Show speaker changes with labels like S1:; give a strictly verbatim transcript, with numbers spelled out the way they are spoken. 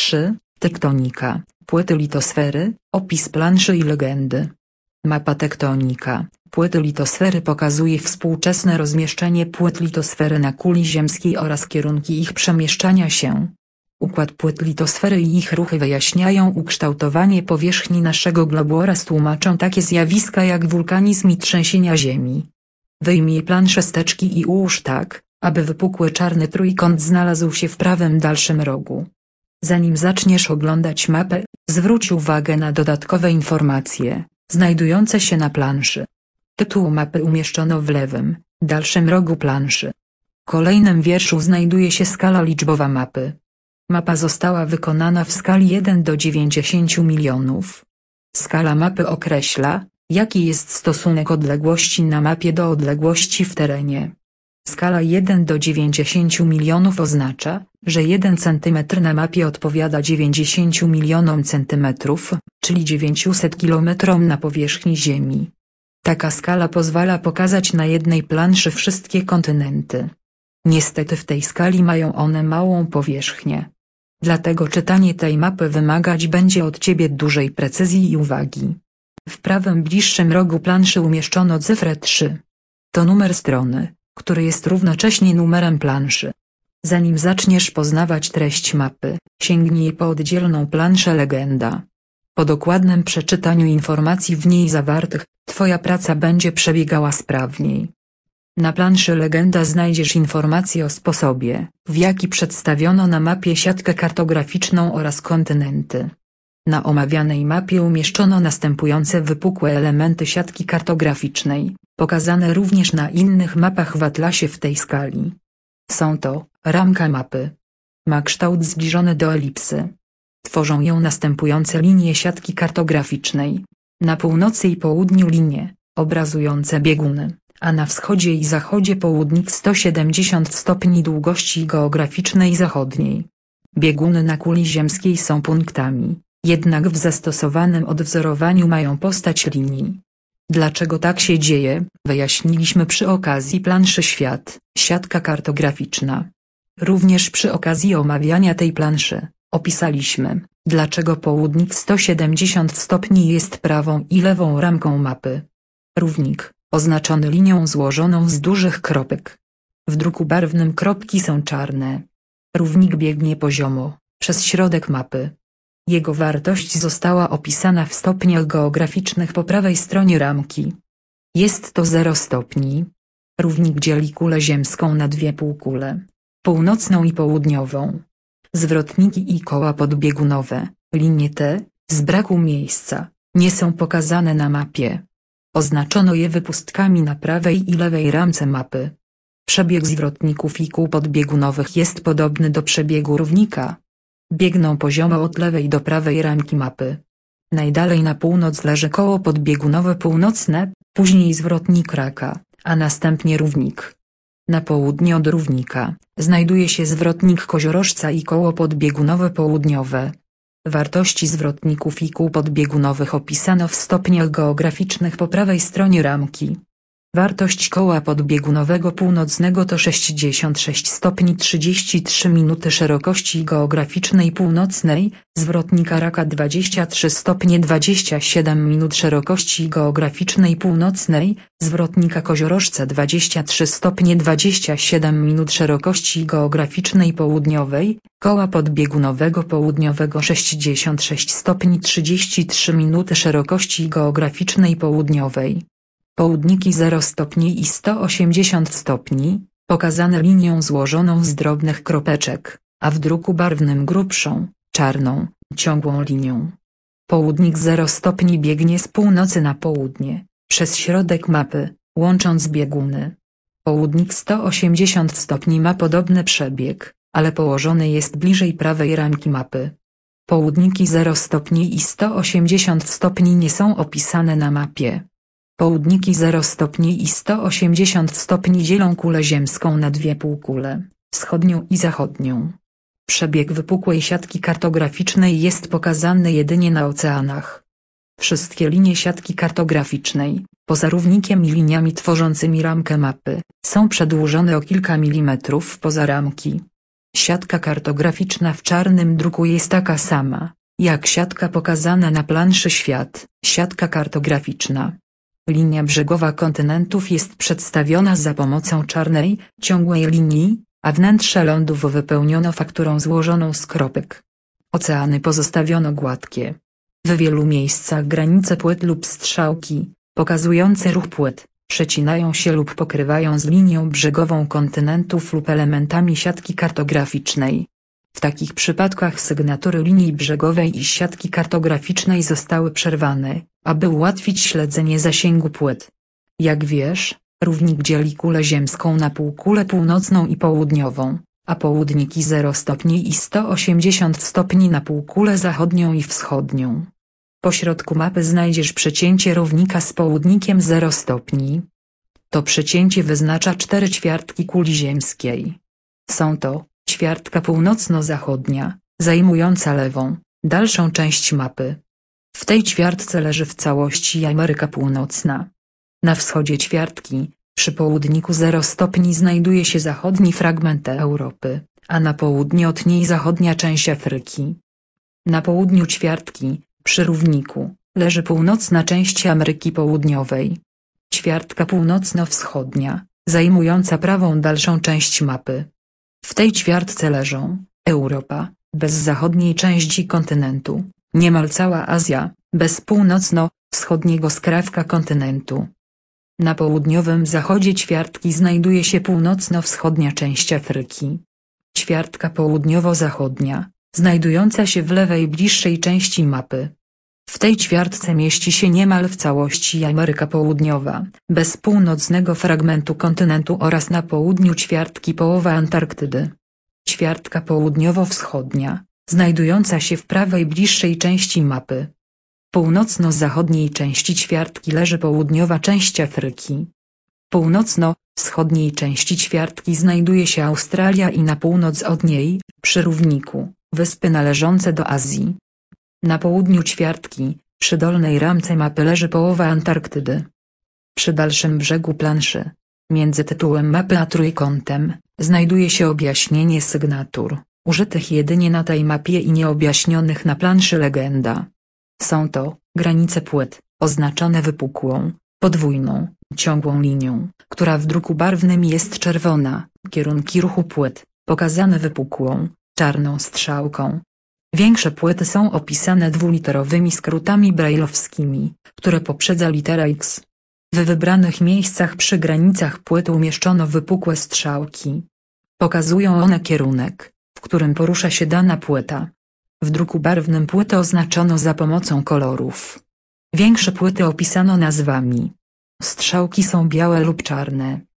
S1: trzy. Tektonika, płyty litosfery, opis planszy i legendy. Mapa tektonika, płyty litosfery pokazuje współczesne rozmieszczenie płyt litosfery na kuli ziemskiej oraz kierunki ich przemieszczania się. Układ płyt litosfery i ich ruchy wyjaśniają ukształtowanie powierzchni naszego globu oraz tłumaczą takie zjawiska jak wulkanizm i trzęsienia ziemi. Wyjmij planszę z teczki i ułóż tak, aby wypukły czarny trójkąt znalazł się w prawym dalszym rogu. Zanim zaczniesz oglądać mapę, zwróć uwagę na dodatkowe informacje, znajdujące się na planszy. Tytuł mapy umieszczono w lewym, dalszym rogu planszy. W kolejnym wierszu znajduje się skala liczbowa mapy. Mapa została wykonana w skali jeden do dziewięćdziesięciu milionów. Skala mapy określa, jaki jest stosunek odległości na mapie do odległości w terenie. Skala jeden do dziewięćdziesięciu milionów oznacza, że jeden centymetr na mapie odpowiada dziewięćdziesięciu milionom centymetrów, czyli dziewięciuset kilometrom na powierzchni Ziemi. Taka skala pozwala pokazać na jednej planszy wszystkie kontynenty. Niestety w tej skali mają one małą powierzchnię. Dlatego czytanie tej mapy wymagać będzie od Ciebie dużej precyzji i uwagi. W prawym bliższym rogu planszy umieszczono cyfrę trzy. To numer strony, który jest równocześnie numerem planszy. Zanim zaczniesz poznawać treść mapy, sięgnij po oddzielną planszę legenda. Po dokładnym przeczytaniu informacji w niej zawartych, Twoja praca będzie przebiegała sprawniej. Na planszy legenda znajdziesz informacje o sposobie, w jaki przedstawiono na mapie siatkę kartograficzną oraz kontynenty. Na omawianej mapie umieszczono następujące wypukłe elementy siatki kartograficznej, pokazane również na innych mapach w atlasie w tej skali. Są to: ramka mapy. Ma kształt zbliżony do elipsy. Tworzą ją następujące linie siatki kartograficznej. Na północy i południu linie, obrazujące bieguny, a na wschodzie i zachodzie południk sto siedemdziesiąt stopni długości geograficznej zachodniej. Bieguny na kuli ziemskiej są punktami, jednak w zastosowanym odwzorowaniu mają postać linii. Dlaczego tak się dzieje, wyjaśniliśmy przy okazji planszy Świat, siatka kartograficzna. Również przy okazji omawiania tej planszy, opisaliśmy, dlaczego południk sto siedemdziesiąt stopni jest prawą i lewą ramką mapy. Równik, oznaczony linią złożoną z dużych kropek. W druku barwnym kropki są czarne. Równik biegnie poziomo, przez środek mapy. Jego wartość została opisana w stopniach geograficznych po prawej stronie ramki. Jest to zero stopni. Równik dzieli kulę ziemską na dwie półkule, północną i południową. Zwrotniki i koła podbiegunowe, linie te, z braku miejsca, nie są pokazane na mapie. Oznaczono je wypustkami na prawej i lewej ramce mapy. Przebieg zwrotników i kół podbiegunowych jest podobny do przebiegu równika. Biegną poziomo od lewej do prawej ramki mapy. Najdalej na północ leży koło podbiegunowe północne, później zwrotnik raka, a następnie równik. Na południe od równika, znajduje się zwrotnik koziorożca i koło podbiegunowe południowe. Wartości zwrotników i kół podbiegunowych opisano w stopniach geograficznych po prawej stronie ramki. Wartość koła podbiegunowego północnego to sześćdziesiąt sześć stopni trzydzieści trzy minuty szerokości geograficznej północnej, zwrotnika raka dwadzieścia trzy stopnie dwadzieścia siedem minut szerokości geograficznej północnej, zwrotnika koziorożca dwadzieścia trzy stopnie dwadzieścia siedem minut szerokości geograficznej południowej, koła podbiegunowego południowego sześćdziesiąt sześć stopni trzydzieści trzy minuty szerokości geograficznej południowej. Południki zero stopni i sto osiemdziesiąt stopni, pokazane linią złożoną z drobnych kropeczek, a w druku barwnym grubszą, czarną, ciągłą linią. Południk zero stopni biegnie z północy na południe, przez środek mapy, łącząc bieguny. Południk sto osiemdziesiąt stopni ma podobny przebieg, ale położony jest bliżej prawej ramki mapy. Południki zero stopni i sto osiemdziesiąt stopni nie są opisane na mapie. Południki zero stopni i sto osiemdziesiąt stopni dzielą kulę ziemską na dwie półkule, wschodnią i zachodnią. Przebieg wypukłej siatki kartograficznej jest pokazany jedynie na oceanach. Wszystkie linie siatki kartograficznej, poza równikiem i liniami tworzącymi ramkę mapy, są przedłużone o kilka milimetrów poza ramki. Siatka kartograficzna w czarnym druku jest taka sama, jak siatka pokazana na planszy Świat, siatka kartograficzna. Linia brzegowa kontynentów jest przedstawiona za pomocą czarnej, ciągłej linii, a wnętrze lądów wypełniono fakturą złożoną z kropek. Oceany pozostawiono gładkie. W wielu miejscach granice płyt lub strzałki, pokazujące ruch płyt, przecinają się lub pokrywają z linią brzegową kontynentów lub elementami siatki kartograficznej. W takich przypadkach sygnatury linii brzegowej i siatki kartograficznej zostały przerwane, aby ułatwić śledzenie zasięgu płyt. Jak wiesz, równik dzieli kulę ziemską na półkulę północną i południową, a południki zero stopni i sto osiemdziesiąt stopni na półkulę zachodnią i wschodnią. Po środku mapy znajdziesz przecięcie równika z południkiem zero stopni. To przecięcie wyznacza cztery ćwiartki kuli ziemskiej. Są to ćwiartka północno-zachodnia, zajmująca lewą, dalszą część mapy. W tej ćwiartce leży w całości Ameryka Północna. Na wschodzie ćwiartki, przy południku zero stopni znajduje się zachodni fragment Europy, a na południe od niej zachodnia część Afryki. Na południu ćwiartki, przy równiku, leży północna część Ameryki Południowej. Ćwiartka północno-wschodnia, zajmująca prawą dalszą część mapy. W tej ćwiartce leżą Europa, bez zachodniej części kontynentu, niemal cała Azja, bez północno-wschodniego skrawka kontynentu. Na południowym zachodzie ćwiartki znajduje się północno-wschodnia część Afryki. Ćwiartka południowo-zachodnia, znajdująca się w lewej bliższej części mapy. W tej ćwiartce mieści się niemal w całości Ameryka Południowa, bez północnego fragmentu kontynentu oraz na południu ćwiartki połowa Antarktydy. Ćwiartka południowo-wschodnia, znajdująca się w prawej bliższej części mapy. W północno-zachodniej części ćwiartki leży południowa część Afryki. W północno-wschodniej części ćwiartki znajduje się Australia i na północ od niej, przy równiku, wyspy należące do Azji. Na południu ćwiartki, przy dolnej ramce mapy leży połowa Antarktydy. Przy dalszym brzegu planszy, między tytułem mapy a trójkątem, znajduje się objaśnienie sygnatur, użytych jedynie na tej mapie i nieobjaśnionych na planszy legenda. Są to granice płyt, oznaczone wypukłą, podwójną, ciągłą linią, która w druku barwnym jest czerwona, kierunki ruchu płyt, pokazane wypukłą, czarną strzałką. Większe płyty są opisane dwuliterowymi skrótami brajlowskimi, które poprzedza litera X. W wybranych miejscach przy granicach płyt umieszczono wypukłe strzałki. Pokazują one kierunek, w którym porusza się dana płyta. W druku barwnym płyty oznaczono za pomocą kolorów. Większe płyty opisano nazwami. Strzałki są białe lub czarne.